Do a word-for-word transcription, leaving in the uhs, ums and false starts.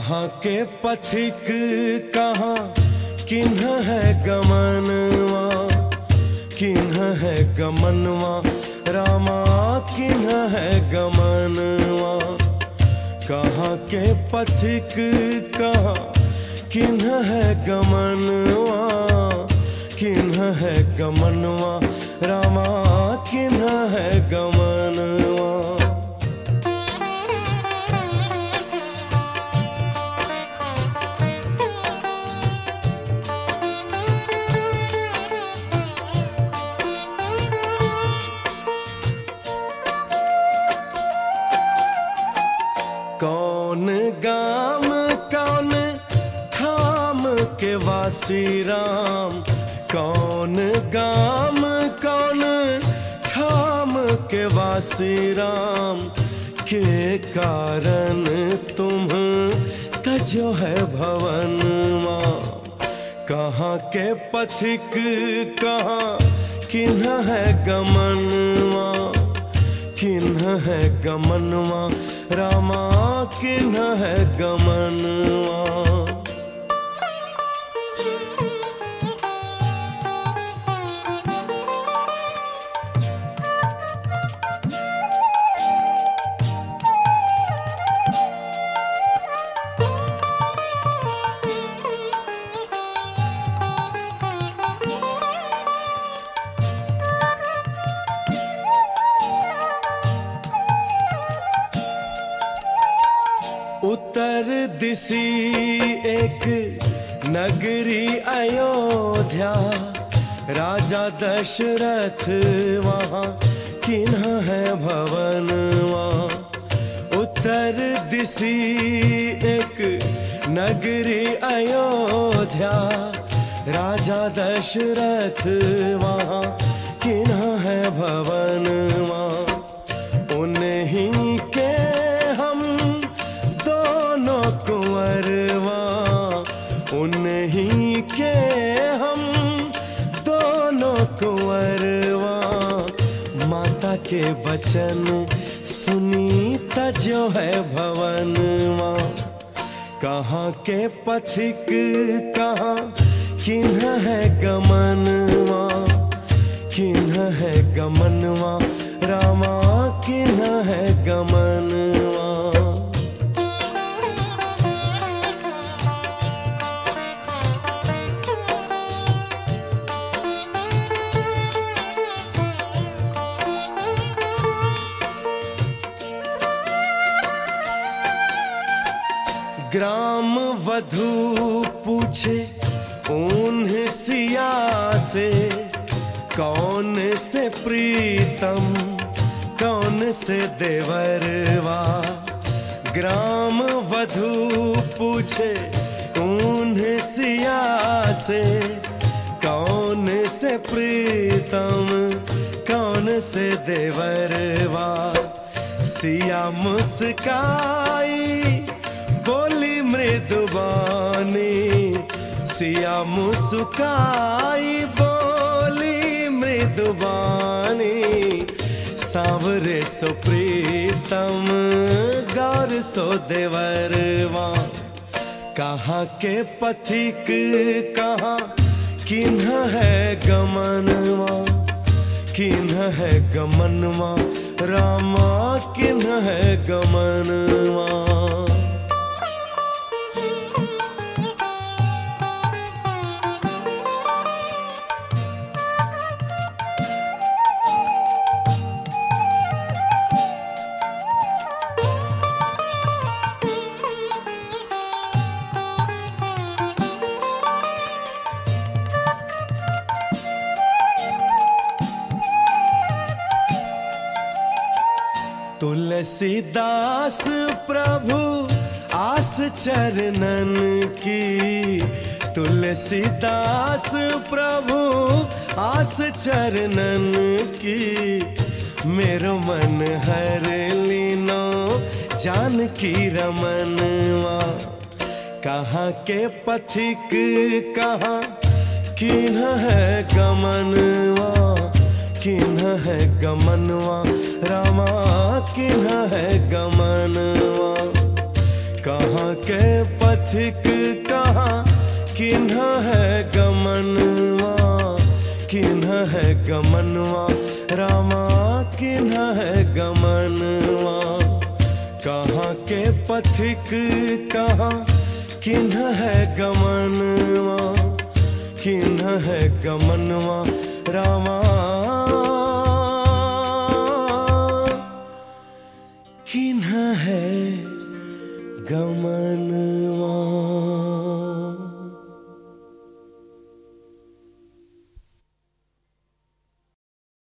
कहाँ के पथिक कहाँ किन्ह है गमनवा, किन्ह है गमनवा रामा किन्ह है गमनवा। कहाँ के पथिक कहाँ किन्ह है गमनवा, किन्ह है गमनवा रामा किन्ह है गमनवा। कौन गाम कौन ठाम के वासी राम, कौन गाम कौन ठाम के वासी राम। के कारण तुम तजो है भवनवा, कहाँ के पथिक कहाँ किन्ह है गमनवा, किन्ह है गमनवा रामा किन्ह है गमनवा। उत्तर दिशी एक नगरी अयोध्या, राजा दशरथ वहाँ किन्ह है भवनवा। उत्तर दिशी एक नगरी अयोध्या, राजा दशरथ वहाँ किन्ह है भवनवा। उन्हीं के कुंवरवा, उन्हीं के हम दोनों कुंवरवा। माता के वचन सुनी तजो है भवनवा, कहाँ के पथिक कहाँ किन्ह है गमनवा, किन्ह है गमनवा रामा किन्ह है गमनवा। ग्राम वधू पूछे उन्हें सिया से, कौन से प्रीतम कौन से देवरवा। ग्राम वधू पूछे उन्हें सिया से, कौन से प्रीतम कौन से देवरवा। सिया मुस्काई बोली मृदुबानी, सिया मुस्काई बोली मृदुबानी। सांवरे सो प्रीतम गौर सो देवरवा, कहाँ के पथिक कहाँ किन्ह है गमनवा, किन्ह है गमनवा रामा किन्ह है गमनवा। तुलसीदास प्रभु आस चरणन की, तुलसीदास प्रभु आस चरणन की। मेरो मन हर लीनो जानकी रमनवा, कहाँ के पथिक कहाँ किन्ह है गमनवा, किन्ह है गमनवा रामा किन्ह है गमनवा। कहाँ के पथिक कहाँ किन्हा है गमनवा, किन्हा है गमनवा रामा, किन्हा है गमनवा। कहाँ के पथिक कहाँ किन्हा है गमनवा, किन्हा है गमनवा रामा,